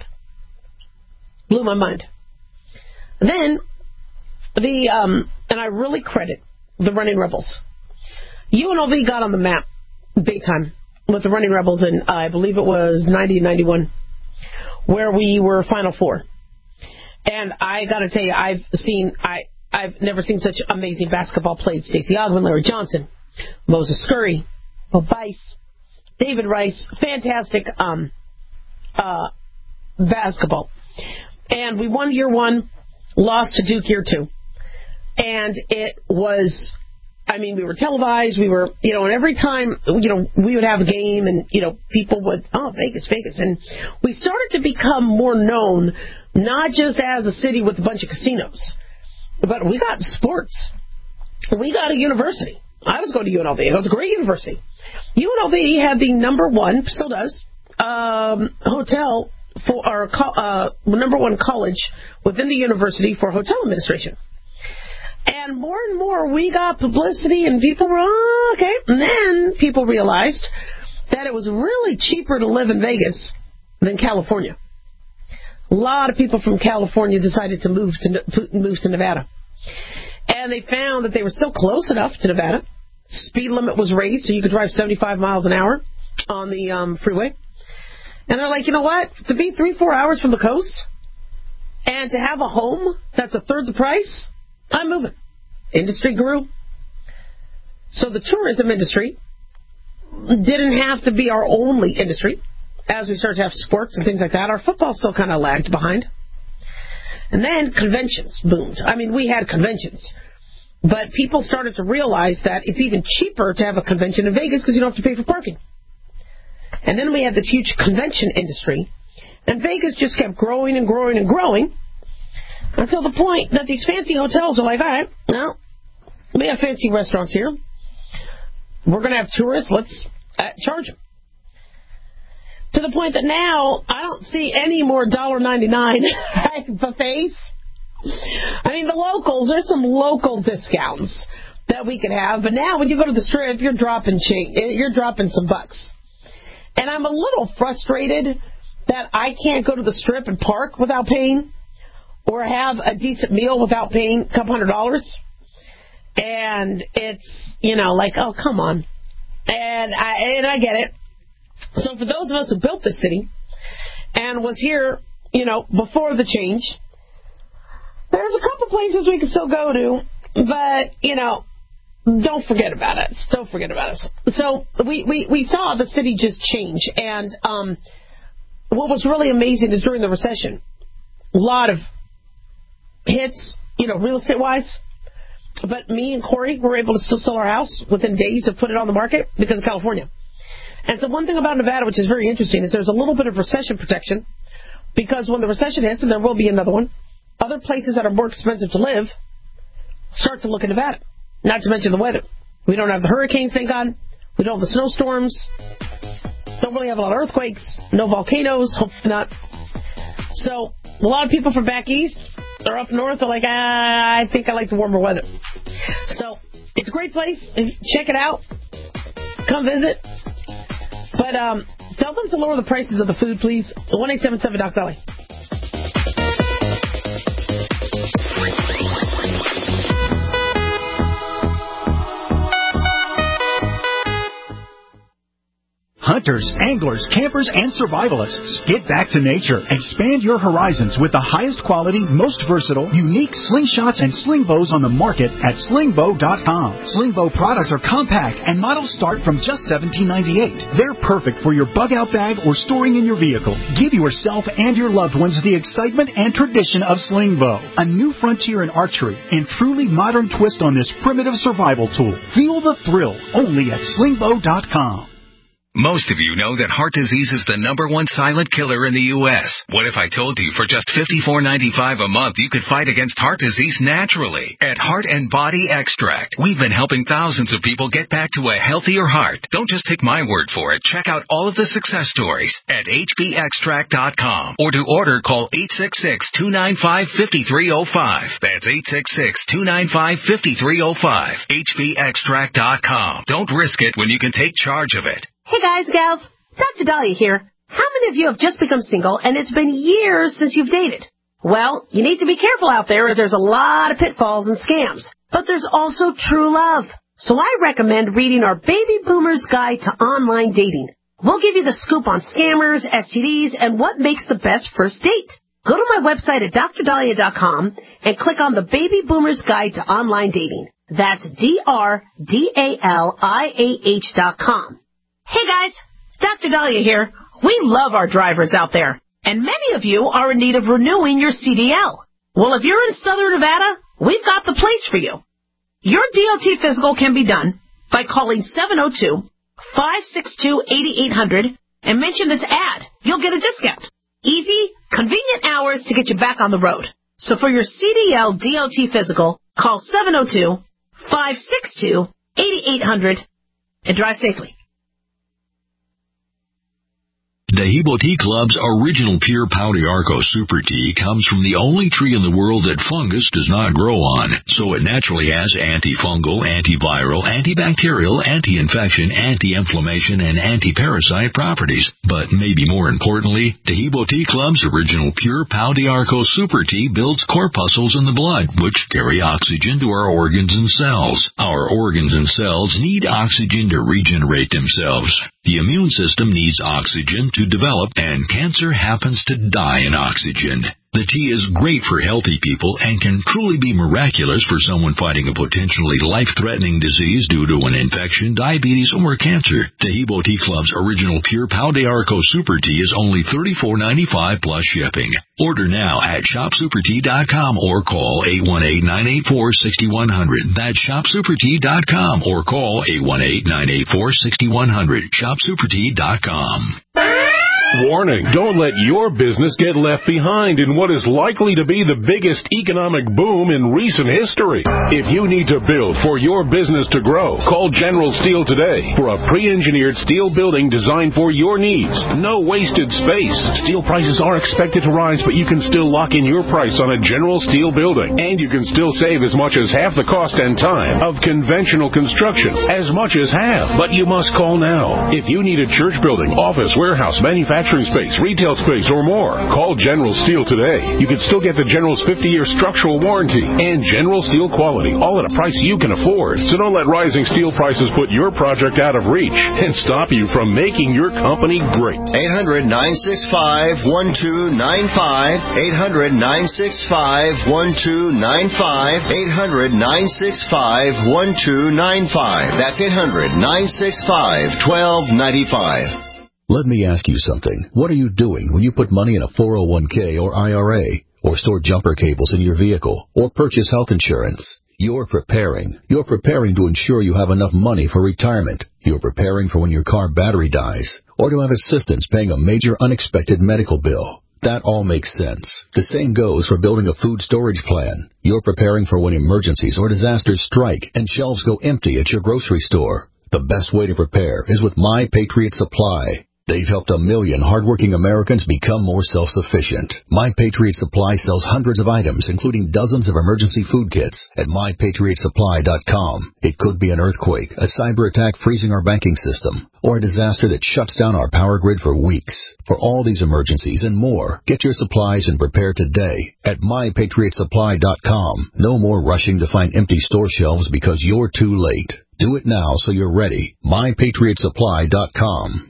Blew my mind. Then, the, um, and I really credit the Running Rebels. U N L V got on the map big time with the Running Rebels in, uh, I believe it was ninety and ninety-one, where we were Final Four. And I got to tell you, I've seen, I I've never seen such amazing basketball played. Stacey Ogman, Larry Johnson, Moses Scurry, Bo Bice, David Rice. Fantastic um, uh, basketball. And we won year one, lost to Duke year two. And it was, I mean, we were televised. We were, you know, and every time, you know, we would have a game and, you know, people would, oh, Vegas, Vegas. And we started to become more known, not just as a city with a bunch of casinos, but we got sports. We got a university. I was going to U N L V. It was a great university. U N L V had the number one, still does, um, hotel for our uh, number one college within the university for hotel administration. And more and more we got publicity and people were, oh, okay. And then people realized that it was really cheaper to live in Vegas than California. A lot of people from California decided to move to move to Nevada. And they found that they were still close enough to Nevada. Speed limit was raised so you could drive seventy-five miles an hour on the um, freeway. And they're like, you know what? To be three, four hours from the coast and to have a home that's a third the price, I'm moving. Industry grew. So the tourism industry didn't have to be our only industry. As we started to have sports and things like that, our football still kind of lagged behind. And then conventions boomed. I mean, we had conventions. But people started to realize that it's even cheaper to have a convention in Vegas because you don't have to pay for parking. And then we had this huge convention industry. And Vegas just kept growing and growing and growing until the point that these fancy hotels are like, all right, well, we have fancy restaurants here. We're going to have tourists. Let's uh, charge them. To the point that now I don't see any more one dollar ninety-nine buffets. I mean, the locals, there's some local discounts that we could have. But now when you go to the strip, you're dropping change, you're dropping some bucks. And I'm a little frustrated that I can't go to the strip and park without paying or have a decent meal without paying a couple hundred dollars. And it's, you know, like, oh, come on. And I, and I get it. So for those of us who built this city and was here, you know, before the change, there's a couple places we can still go to, but, you know, don't forget about us. Don't forget about us. So we, we, we saw the city just change. And um, what was really amazing is during the recession, a lot of hits, you know, real estate-wise. But me and Corey were able to still sell our house within days of putting it on the market because of California. And so one thing about Nevada, which is very interesting, is there's a little bit of recession protection because when the recession hits, and there will be another one, other places that are more expensive to live start to look at Nevada. Not to mention the weather. We don't have the hurricanes, thank God. We don't have the snowstorms. Don't really have a lot of earthquakes. No volcanoes, hopefully not. So a lot of people from back east or up north are like, ah, I think I like the warmer weather. So it's a great place. Check it out. Come visit. But um, tell them to lower the prices of the food, please. one eight seven seven Doc Dolly. Hunters, anglers, campers, and survivalists. Get back to nature. Expand your horizons with the highest quality, most versatile, unique slingshots and sling bows on the market at sling bow dot com. Sling bow products are compact and models start from just seventeen ninety-eight. They're perfect for your bug-out bag or storing in your vehicle. Give yourself and your loved ones the excitement and tradition of sling bow. A new frontier in archery and truly modern twist on this primitive survival tool. Feel the thrill only at sling bow dot com. Most of you know that heart disease is the number one silent killer in the U S What if I told you for just fifty-four ninety-five a month you could fight against heart disease naturally? At Heart and Body Extract, we've been helping thousands of people get back to a healthier heart. Don't just take my word for it. Check out all of the success stories at H B extract dot com. Or to order, call eight six six, two nine five, five three zero five. That's eight six six, two nine five, five three zero five. H B extract dot com. Don't risk it when you can take charge of it. Hey guys, gals, Doctor Dahlia here. How many of you have just become single and it's been years since you've dated? Well, you need to be careful out there as there's a lot of pitfalls and scams. But there's also true love. So I recommend reading our Baby Boomer's Guide to Online Dating. We'll give you the scoop on scammers, S T Ds, and what makes the best first date. Go to my website at dr dahlia dot com and click on the Baby Boomers Guide to Online Dating. That's D R D A L I A H dot com. Hey guys, Doctor Dahlia here. We love our drivers out there, and many of you are in need of renewing your C D L. Well, if you're in Southern Nevada, we've got the place for you. Your D O T physical can be done by calling seven oh two, five six two, eight eight hundred and mention this ad. You'll get a discount. Easy, convenient hours to get you back on the road. So for your C D L D O T physical, call seven oh two, five six two, eight eight hundred and drive safely. Dehibo Tea Club's original pure Pau d'Arco Super Tea comes from the only tree in the world that fungus does not grow on, so it naturally has antifungal, antiviral, antibacterial, anti-infection, anti-inflammation, and anti-parasite properties. But maybe more importantly, Dehibo Tea Club's original pure Pau d'Arco Super Tea builds corpuscles in the blood, which carry oxygen to our organs and cells. Our organs and cells need oxygen to regenerate themselves. The immune system needs oxygen to develop, and cancer happens to die in oxygen. The tea is great for healthy people and can truly be miraculous for someone fighting a potentially life-threatening disease due to an infection, diabetes, or cancer. Dehibo Tea Club's original pure Pau d'Arco Super Tea is only thirty-four ninety-five plus shipping. Order now at shop super tea dot com or call eight one eight, nine eight four, six one zero zero. That's shop super tea dot com or call eight one eight, nine eight four, six one zero zero. shop super tea dot com. Warning, don't let your business get left behind in what is likely to be the biggest economic boom in recent history. If you need to build for your business to grow, call General Steel today for a pre-engineered steel building designed for your needs. No wasted space. Steel prices are expected to rise, but you can still lock in your price on a General Steel building. And you can still save as much as half the cost and time of conventional construction. As much as half. But you must call now. If you need a church building, office, warehouse, manufacturing space, retail space, or more, call General Steel today. You can still get the General's fifty-year structural warranty and General Steel quality, all at a price you can afford. So don't let rising steel prices put your project out of reach and stop you from making your company great. eight hundred, nine six five, one two nine five, eight hundred, nine six five, one two nine five, eight hundred, nine six five, one two nine five. That's eight hundred, nine six five, one two nine five. Let me ask you something. What are you doing when you put money in a four oh one k or I R A, or store jumper cables in your vehicle, or purchase health insurance? You're preparing. You're preparing to ensure you have enough money for retirement. You're preparing for when your car battery dies, or to have assistance paying a major unexpected medical bill. That all makes sense. The same goes for building a food storage plan. You're preparing for when emergencies or disasters strike and shelves go empty at your grocery store. The best way to prepare is with My Patriot Supply. They've helped a million hardworking Americans become more self-sufficient. My Patriot Supply sells hundreds of items, including dozens of emergency food kits, at my patriot supply dot com. It could be an earthquake, a cyber attack freezing our banking system, or a disaster that shuts down our power grid for weeks. For all these emergencies and more, get your supplies and prepare today at my patriot supply dot com. No more rushing to find empty store shelves because you're too late. Do it now so you're ready. my patriot supply dot com.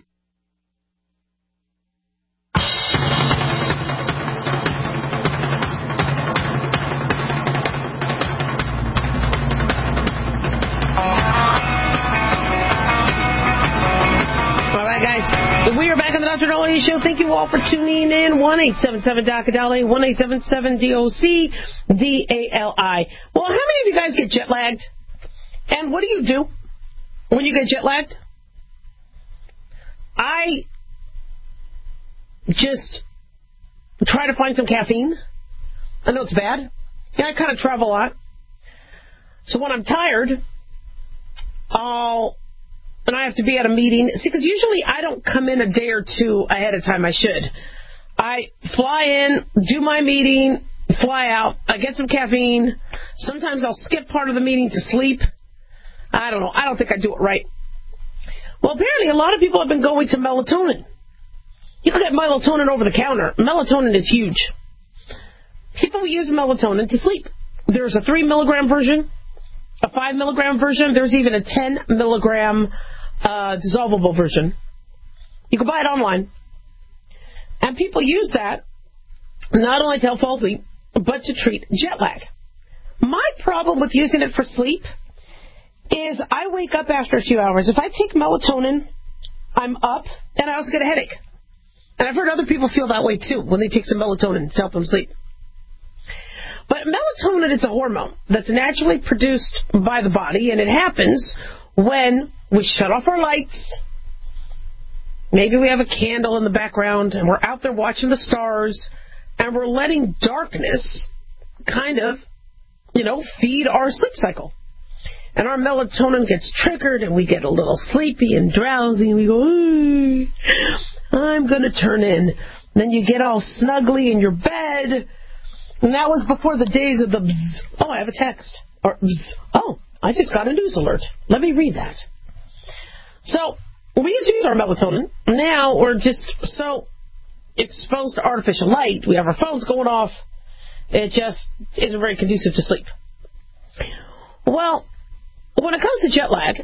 We are back on the Doctor Dahlia Show. Thank you all for tuning in. one eight seven seven D O C Dahlia, one eight seven seven D O C D A L I. Well, how many of you guys get jet lagged? And what do you do when you get jet lagged? I just try to find some caffeine. I know it's bad. Yeah, I kind of travel a lot. So when I'm tired, I'll... and I have to be at a meeting. See, because usually I don't come in a day or two ahead of time. I should. I fly in, do my meeting, fly out. I get some caffeine. Sometimes I'll skip part of the meeting to sleep. I don't know. I don't think I do it right. Well, apparently a lot of people have been going to melatonin. You can get melatonin over the counter. Melatonin is huge. People use melatonin to sleep. There's a three milligram version, a five milligram version. There's even a ten milligram uh, dissolvable version. You can buy it online. And people use that not only to help fall asleep, but to treat jet lag. My problem with using it for sleep is I wake up after a few hours. If I take melatonin, I'm up, and I also get a headache. And I've heard other people feel that way, too, when they take some melatonin to help them sleep. But melatonin is a hormone that's naturally produced by the body, and it happens when we shut off our lights. Maybe we have a candle in the background, and we're out there watching the stars, and we're letting darkness kind of, you know, feed our sleep cycle. And our melatonin gets triggered, and we get a little sleepy and drowsy, and we go, ooh, I'm going to turn in. And then you get all snuggly in your bed. And that was before the days of the bzz. Oh, I have a text. Or bzz. Oh, I just got a news alert. Let me read that. So we used to use our melatonin. Now we're just so exposed to artificial light. We have our phones going off. It just isn't very conducive to sleep. Well, when it comes to jet lag,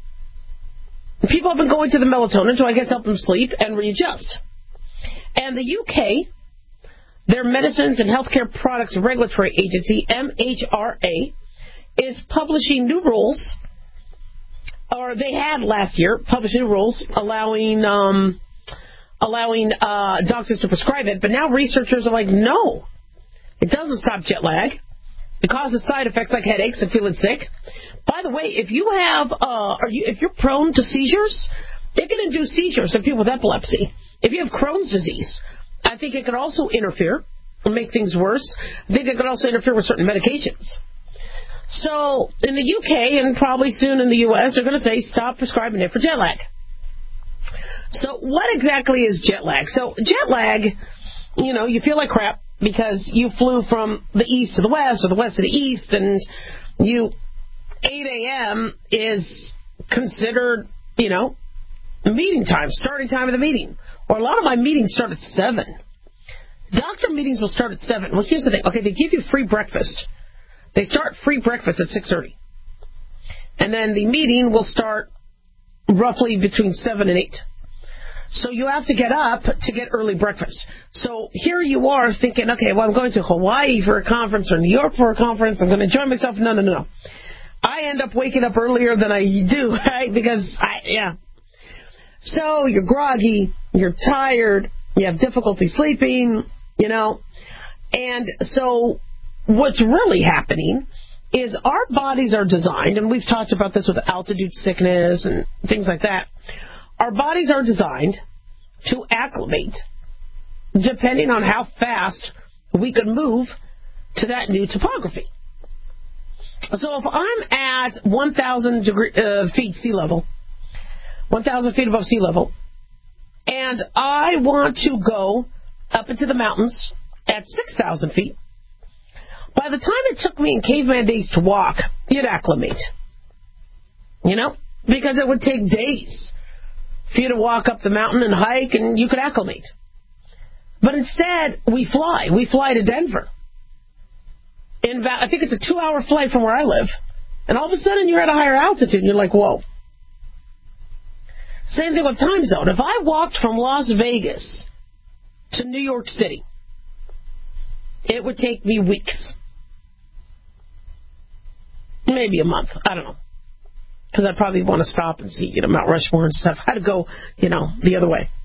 people have been going to the melatonin to, I guess, help them sleep and readjust. And the U K, their Medicines and Healthcare Products Regulatory Agency, M H R A, is publishing new rules, or they had last year published new rules allowing um, allowing uh, doctors to prescribe it. But now researchers are like, no, it doesn't stop jet lag. It causes side effects like headaches and feeling sick. By the way, if you have, uh, are you, if you're prone to seizures, it can induce seizures in people with epilepsy. If you have Crohn's disease, I think it can also interfere and make things worse. I think it can also interfere with certain medications. So in the U K and probably soon in the U S, they're going to say stop prescribing it for jet lag. So what exactly is jet lag? So jet lag, you know, you feel like crap because you flew from the east to the west or the west to the east, and you eight a.m. is considered, you know, meeting time, starting time of the meeting. Or a lot of my meetings start at seven. Doctor meetings will start at seven. Well, here's the thing. Okay, they give you free breakfast. They start free breakfast at six thirty. And then the meeting will start roughly between seven and eight. So you have to get up to get early breakfast. So here you are thinking, okay, well, I'm going to Hawaii for a conference or New York for a conference. I'm going to enjoy myself. No, no, no, no. I end up waking up earlier than I do, right? Because, I, yeah. So you're groggy, you're tired, you have difficulty sleeping, you know. And so what's really happening is our bodies are designed, and we've talked about this with altitude sickness and things like that. Our bodies are designed to acclimate depending on how fast we could move to that new topography. So if I'm at one thousand degree, uh, feet sea level, one thousand feet above sea level, and I want to go up into the mountains at six thousand feet, by the time it took me in caveman days to walk, you'd acclimate. You know? Because it would take days for you to walk up the mountain and hike, and you could acclimate. But instead, we fly. We fly to Denver. In about, I think it's a two-hour flight from where I live. And all of a sudden, you're at a higher altitude, and you're like, whoa. Same thing with time zone. If I walked from Las Vegas to New York City, it would take me weeks. Maybe a month. I don't know. Because I'd probably want to stop and see, you know, Mount Rushmore and stuff. I had to go, you know, the other way.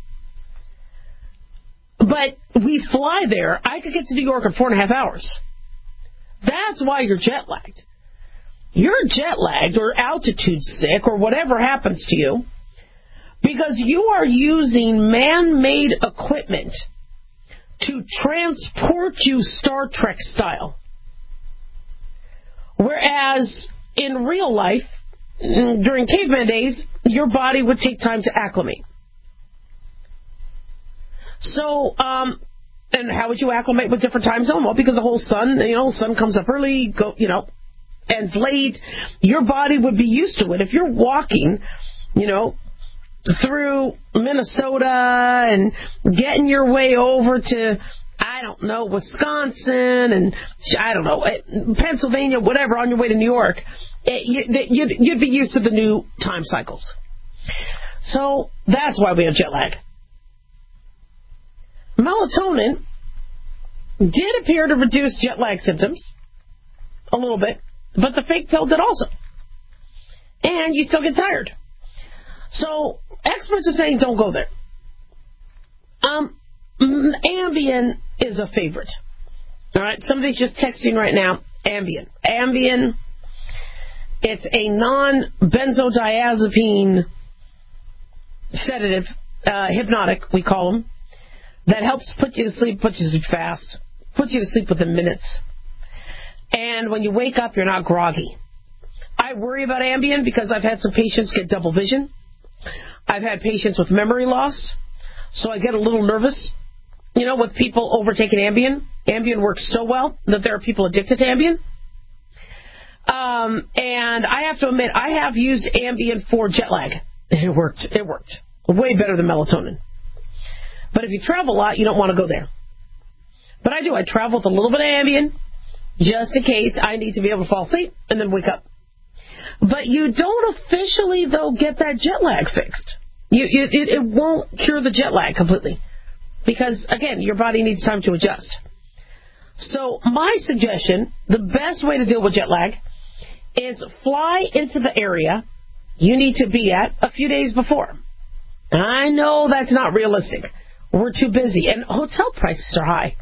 But we fly there. I could get to New York in four and a half hours. That's why you're jet lagged. You're jet lagged or altitude sick or whatever happens to you because you are using man-made equipment to transport you Star Trek style. Whereas in real life, during caveman days, your body would take time to acclimate. So, um, and how would you acclimate with different time zones? Well, because the whole sun, you know, sun comes up early, go, you know, ends late. Your body would be used to it. If you're walking, you know, through Minnesota and getting your way over to, I don't know, Wisconsin and, I don't know, Pennsylvania, whatever, on your way to New York, it, you'd, you'd be used to the new time cycles. So that's why we have jet lag. Melatonin did appear to reduce jet lag symptoms a little bit, but the fake pill did also. And you still get tired. So experts are saying don't go there. Um, Ambien is a favorite. All right, somebody's just texting right now. Ambien. Ambien, it's a non-benzodiazepine sedative, uh, hypnotic, we call them, that helps put you to sleep, puts you to sleep fast, puts you to sleep within minutes. And when you wake up, you're not groggy. I worry about Ambien because I've had some patients get double vision. I've had patients with memory loss, so I get a little nervous. You know, with people overtaking Ambien. Ambien works so well that there are people addicted to Ambien. Um, and I have to admit, I have used Ambien for jet lag. And it worked. It worked. Way better than melatonin. But if you travel a lot, you don't want to go there. But I do. I travel with a little bit of Ambien just in case I need to be able to fall asleep and then wake up. But you don't officially, though, get that jet lag fixed. You, you, it, it won't cure the jet lag completely. Because, again, your body needs time to adjust. So my suggestion, the best way to deal with jet lag is fly into the area you need to be at a few days before. I know that's not realistic. We're too busy, and hotel prices are high.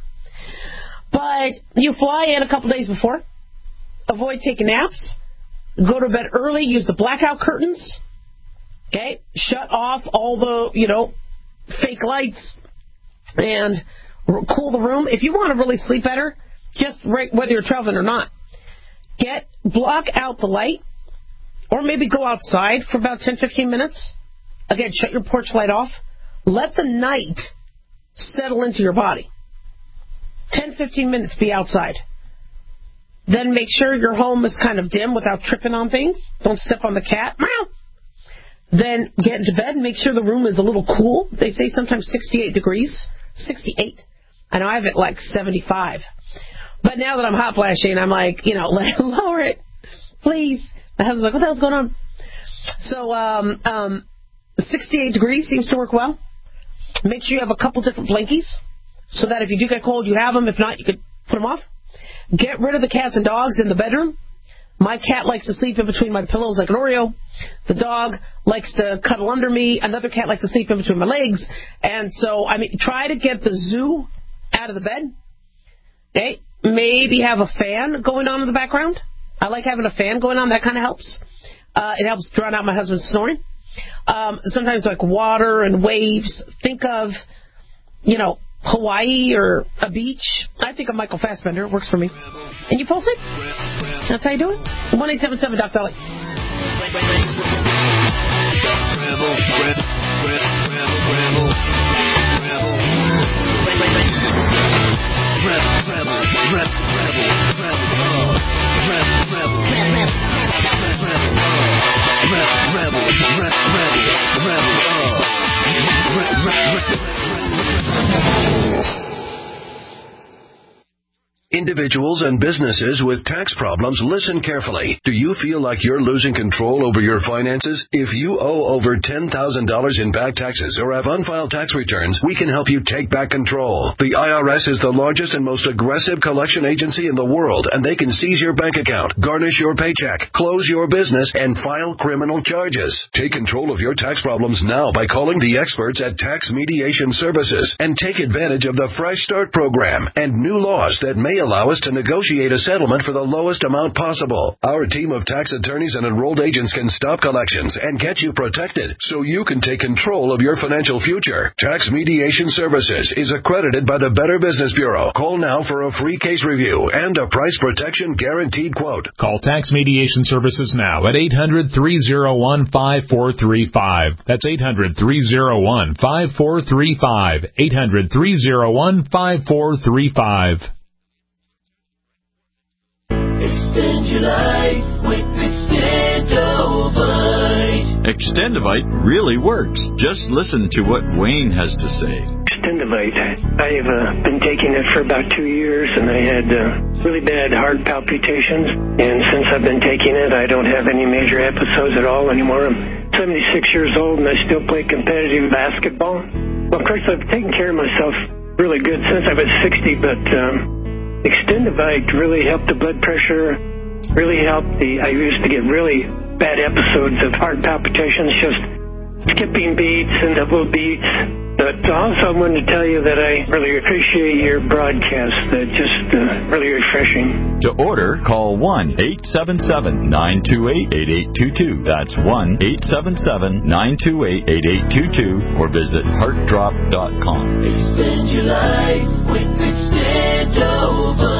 But you fly in a couple days before, avoid taking naps, go to bed early, use the blackout curtains, okay, shut off all the, you know, fake lights, and cool the room. If you want to really sleep better, just right, whether you're traveling or not, get block out the light, or maybe go outside for about ten to fifteen minutes. Again, shut your porch light off. Let the night settle into your body. ten to fifteen minutes, be outside. Then make sure your home is kind of dim without tripping on things. Don't step on the cat. Then get into bed and make sure the room is a little cool. They say sometimes sixty-eight degrees. sixty-eight. I know I have it like seventy-five. But now that I'm hot flashing, I'm like, you know, lower it, please. My husband's like, what the hell's going on? So um, um, sixty-eight degrees seems to work well. Make sure you have a couple different blankies so that if you do get cold, you have them. If not, you could put them off. Get rid of the cats and dogs in the bedroom. My cat likes to sleep in between my pillows like an Oreo. The dog likes to cuddle under me. Another cat likes to sleep in between my legs. And so, I mean, try to get the zoo out of the bed. Okay? Maybe have a fan going on in the background. I like having a fan going on. That kind of helps. Uh, it helps drown out my husband's snoring. Um, sometimes like water and waves. Think of, you know, Hawaii or a beach. I think of Michael Fassbender. It works for me. And you pulse it? That's how you do it? one eight seven seven Doctor Dolly. Individuals and businesses with tax problems, listen carefully. Do you feel like you're losing control over your finances? If you owe over ten thousand dollars in back taxes or have unfiled tax returns, we can help you take back control. The I R S is the largest and most aggressive collection agency in the world, and they can seize your bank account, garnish your paycheck, close your business, and file criminal charges. Take control of your tax problems now by calling the experts at Tax Mediation Services and take advantage of the Fresh Start program and new laws that may allow us to negotiate a settlement for the lowest amount possible. Our team of tax attorneys and enrolled agents can stop collections and get you protected so you can take control of your financial future. Tax Mediation Services is accredited by the Better Business Bureau. Call now for a free case review and a price protection guaranteed quote. Call Tax Mediation Services now at eight hundred, three oh one, five four three five. That's eight hundred, three oh one, five four three five. eight hundred, three oh one, five four three five. Extend your life with Extendovite. Extendovite really works. Just listen to what Wayne has to say. Extendovite. I have uh, been taking it for about two years, and I had uh, really bad heart palpitations. And since I've been taking it, I don't have any major episodes at all anymore. I'm seventy-six years old, and I still play competitive basketball. Well, of course, I've taken care of myself really good since I was sixty, but um, Extendivite really helped the blood pressure, really helped the, I used to get really bad episodes of heart palpitations, just skipping beats and double beats. But also I wanted to tell you that I really appreciate your broadcast. They're just uh, really refreshing. To order, call one eight seven seven, nine two eight, eight eight two two. That's one eight seven seven, nine two eight, eight eight two two or visit heart drop dot com. Extend your life with Extendovite.